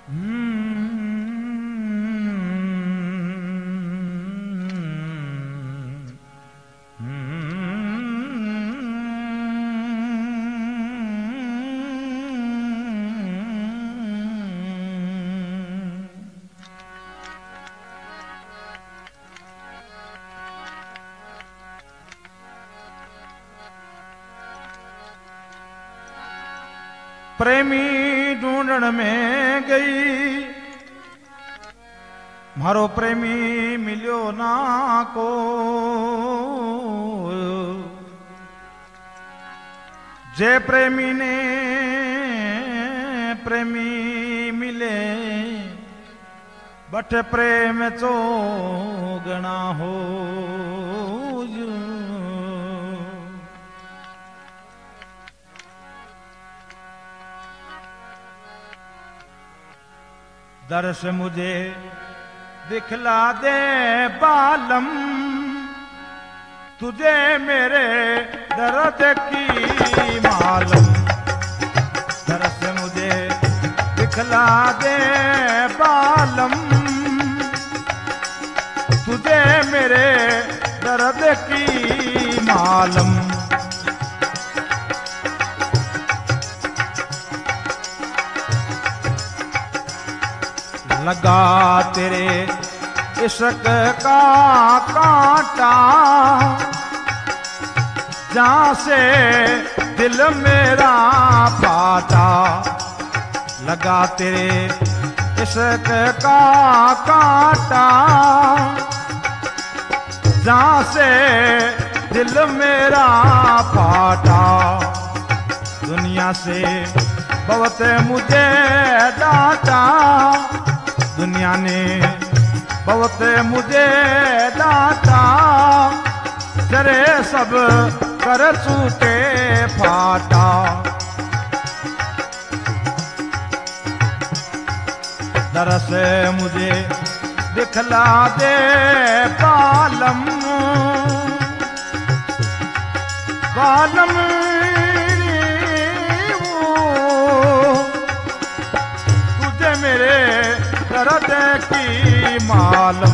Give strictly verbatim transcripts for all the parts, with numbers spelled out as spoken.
प्रेमी ढूंढण में गई, मारो प्रेमी मिलियो ना को। जे प्रेमी ने प्रेमी मिले, बट प्रेम चोगना हो। दर्श मुझे दिखला दे बालम, तुझे मेरे दर्द की मालूम। दर्श मुझे दिखला दे बालम, तुझे मेरे दर्द की मालूम। लगा तेरे इश्क का कांटा, जहां से दिल मेरा फाटा। लगा तेरे इश्क का कांटा, जहां से दिल मेरा फाटा। दुनिया से बहुत मुझे डांटा, दुनिया ने बहुत मुझे डांटा। जरे सब कर चूके फाटा। दरस मुझे दिखला दे बालम, बालम तुझे मेरे दर्द की मालूम।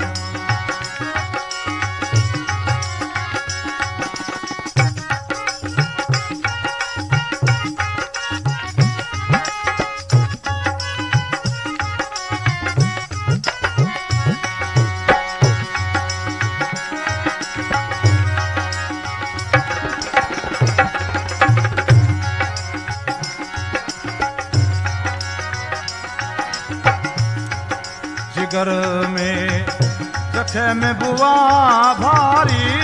जिगर में जख्म बुआ भारी,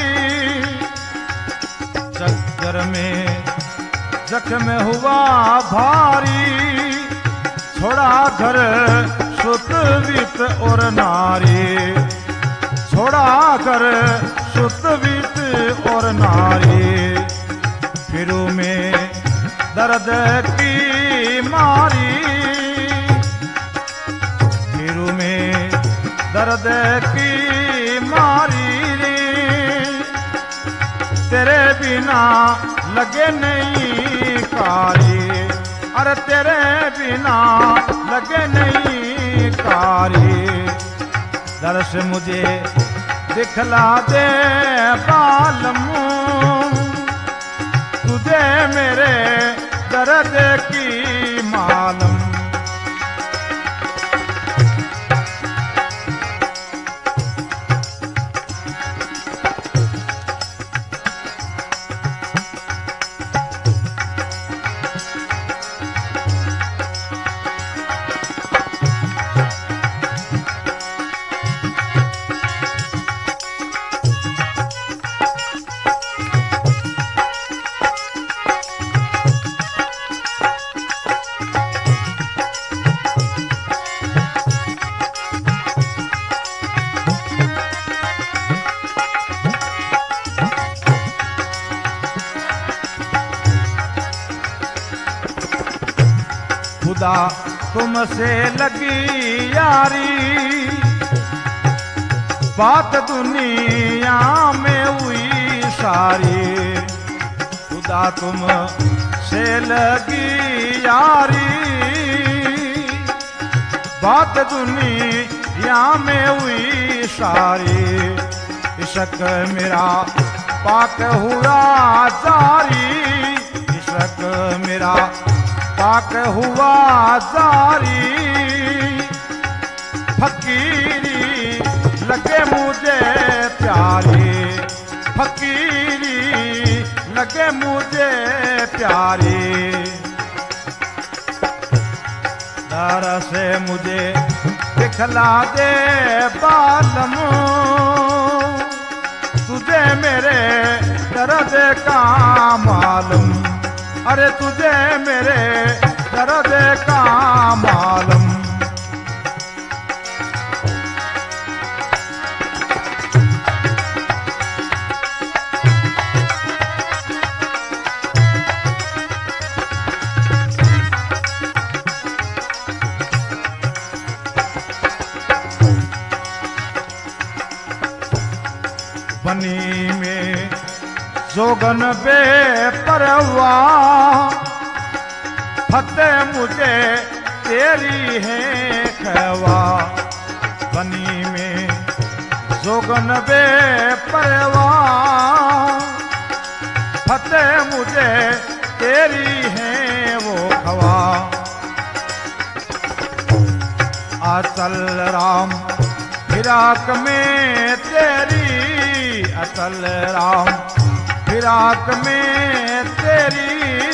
चक्कर में जख्म हुआ भारी। छोड़ा घर सुतवित और नारी, छोड़ा घर सुतवित और नारी। फिरू में दर्द की मारी, दर्द की मारी रे। तेरे बिना लगे नहीं कारी, अरे तेरे बिना लगे नहीं कारी। दर्श मुझे दिखला दे बालम, तुझे मेरे दर्द की मालूम। खुदा तुमसे लगी यारी, बात दुनिया में हुई सारी। खुदा तुमसे लगी यारी, बात दुनिया में हुई सारी, इश्क मेरा पाक हुआ जारी, इश्क मेरा पाक हुआ जारी। फकीरी लगे मुझे प्यारी, फकीरी लगे मुझे प्यारी। दर से मुझे दिखला दे बालम, तुझे मेरे दर्द का मालूम, अरे तुझे मेरे दर्द का मालूम। बनी में जोगन बेपरवाह, फतेह मुझे तेरी है खवा। बनी में जोगन बेपरवाह, फतेह मुझे तेरी है वो खवा। अचल राम फिराक में तेरी, अचल राम फिराक में तेरी।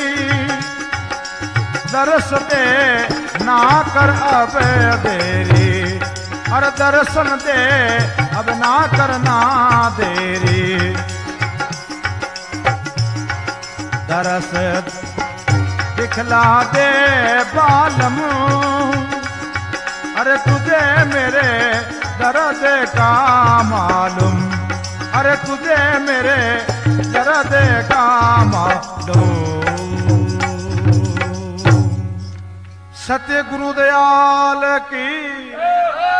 दर्श दे ना कर अब देरी, और दर्शन दे अब ना करना देरी। दरस दिखला दे बालम, अरे तुझे मेरे दर्द का मालूम, अरे तुझे मेरे दर्द का मालूम। सत्य गुरुदयाल की